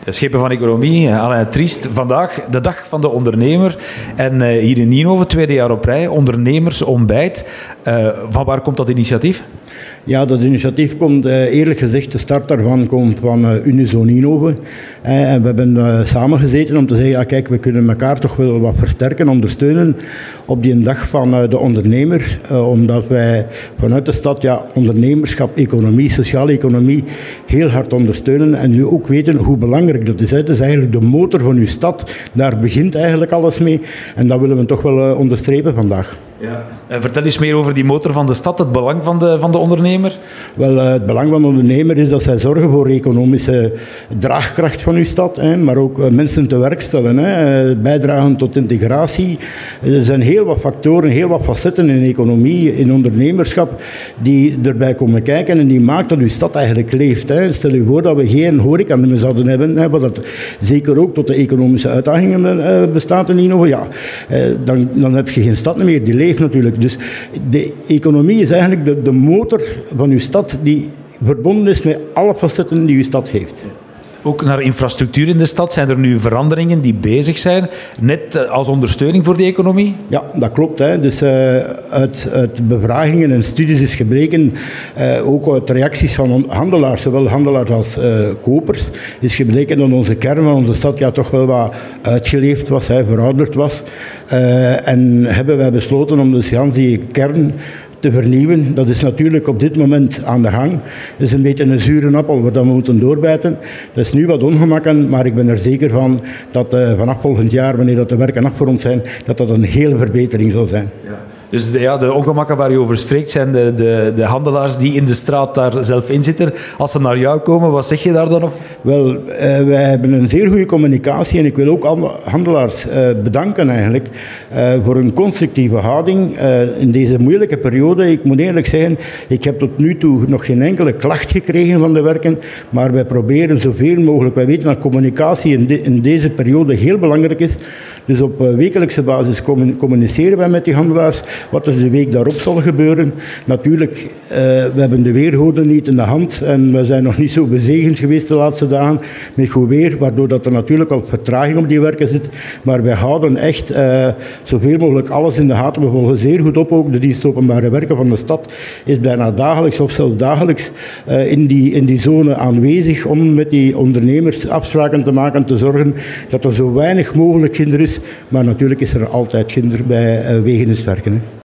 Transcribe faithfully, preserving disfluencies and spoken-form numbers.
Schepen van Economie, Alain Triest. Vandaag de dag van de ondernemer. En uh, hier in Nienhoven, tweede jaar op rij, ondernemersontbijt. Uh, van waar komt dat initiatief? Ja, dat initiatief komt, uh, eerlijk gezegd, de start daarvan komt van uh, Unizo Nienhoven. Uh, en we hebben uh, samengezeten om te zeggen, ja, kijk, we kunnen elkaar toch wel wat versterken, ondersteunen op die dag van uh, de ondernemer. Uh, omdat wij vanuit de stad ja, ondernemerschap, economie, sociale economie heel hard ondersteunen. En nu ook weten hoe belangrijk dat is. Hè. Dat is eigenlijk de motor van uw stad. Daar begint eigenlijk alles mee. En dat willen we toch wel uh, onderstrepen vandaag. Ja. En vertel eens meer over die motor van de stad, het belang van de, van de ondernemer. Wel, uh, het belang van de ondernemer is dat zij zorgen voor economische draagkracht van uw stad, hè, maar ook uh, mensen te werk stellen, hè, bijdragen tot integratie. Er zijn heel wat factoren, heel wat facetten in economie, in ondernemerschap, die erbij komen kijken en die maakt dat uw stad eigenlijk leeft. Hè. Stel je voor dat we geen horeca meer zouden hebben, hè, wat dat zeker ook tot de economische uitdagingen uh, bestaat in Nienhoven. Ja, uh, dan, dan heb je geen stad meer, die leeft natuurlijk. Dus de economie is eigenlijk de, de motor van uw stad die verbonden is met alle facetten die uw stad heeft. Ook naar infrastructuur in de stad zijn er nu veranderingen die bezig zijn, net als ondersteuning voor die economie? Ja, dat klopt. Hè. Dus uh, uit, uit bevragingen en studies is gebleken, uh, ook uit reacties van handelaars, zowel handelaars als uh, kopers, is gebleken dat onze kern van onze stad ja, toch wel wat uitgeleefd was, hè, verouderd was. Uh, en hebben wij besloten om dus Jans die kern te vernieuwen. Dat is natuurlijk op dit moment aan de gang. Dat is een beetje een zure appel waar we moeten doorbijten. Dat is nu wat ongemakken, maar ik ben er zeker van dat uh, vanaf volgend jaar, wanneer dat de werken afgerond zijn, dat dat een hele verbetering zal zijn. Ja. Dus de, ja, de ongemakken waar je over spreekt zijn de, de, de handelaars die in de straat daar zelf in zitten. Als ze naar jou komen, wat zeg je daar dan op? Wel, uh, wij hebben een zeer goede communicatie en ik wil ook handelaars uh, bedanken eigenlijk uh, voor hun constructieve houding uh, in deze moeilijke periode. Ik moet eerlijk zeggen, ik heb tot nu toe nog geen enkele klacht gekregen van de werken, maar wij proberen zoveel mogelijk. Wij weten dat communicatie in, de, in deze periode heel belangrijk is. Dus op uh, wekelijkse basis communiceren wij met die handelaars wat er de week daarop zal gebeuren. Natuurlijk, uh, we hebben de weergoden niet in de hand en we zijn nog niet zo bezegend geweest de laatste dagen met goed weer, waardoor dat er natuurlijk al vertraging op die werken zit. Maar wij houden echt uh, zoveel mogelijk alles in de gaten. We volgen zeer goed op ook. De dienst openbare werken van de stad is bijna dagelijks of zelfs dagelijks uh, in, die, in die zone aanwezig om met die ondernemers afspraken te maken, te zorgen dat er zo weinig mogelijk hinder is. Maar natuurlijk is er altijd hinder bij uh, wegens werken. Hè.